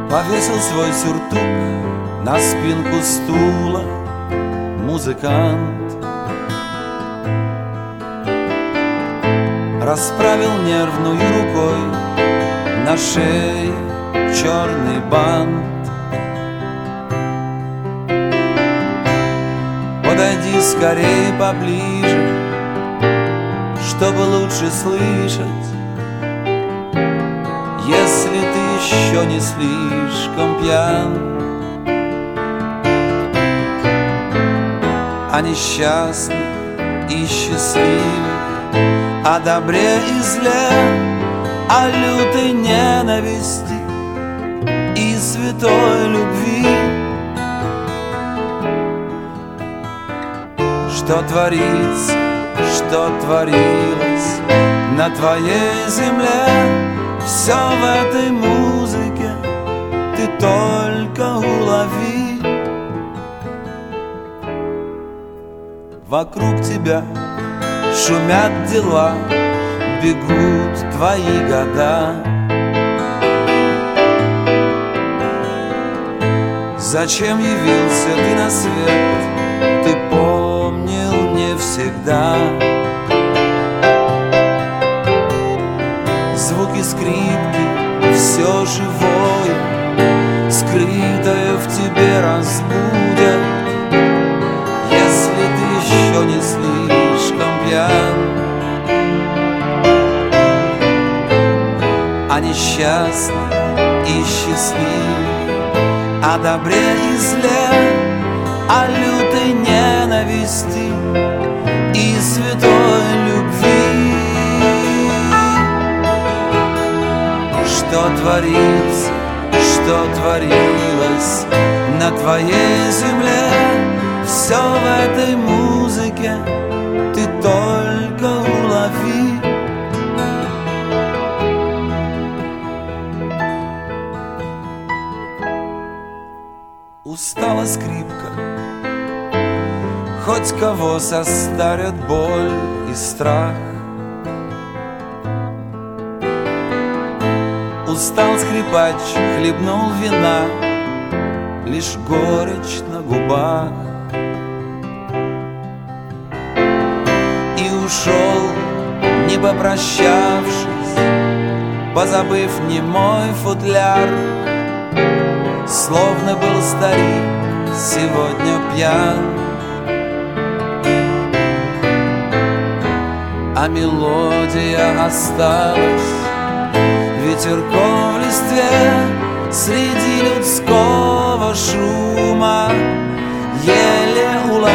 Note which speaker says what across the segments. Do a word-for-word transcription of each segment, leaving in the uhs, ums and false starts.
Speaker 1: Повесил свой сюртук на спинку стула музыкант, расправил нервную рукой на шее черный бант. Подойди скорее поближе, чтобы лучше слышать, если ты еще не слишком пьян. О несчастных и счастливых, о добре и зле, о лютой ненависти и святой любви. Что творится, что творилось на твоей земле, все в этой музыке ты только улови. Вокруг тебя шумят дела, бегут твои года. Зачем явился ты на свет, ты помнил не всегда. Звуки скрипки, все живое, скрытое в тебе разбудят, если ты еще не слишком пьян. О несчастных и счастливых, о добре и зле, о лютой ненависти и святой любви. Что творится, что творилось на твоей земле, все в этой музыке ты только улови. Устала скрипка, хоть кого состарят боль и страх. Устал скрипач, хлебнул вина, лишь горечь на губах. И ушел, не попрощавшись, позабыв немой футляр. Словно был старик сегодня пьян, а мелодия осталась ветерком в листве среди людского шума, еле уловима.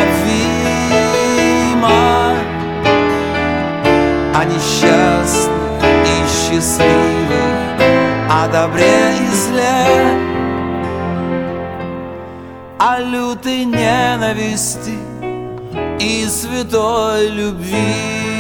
Speaker 1: О несчастных и счастливых, о добре и зле, о лютой ненависти и святой любви.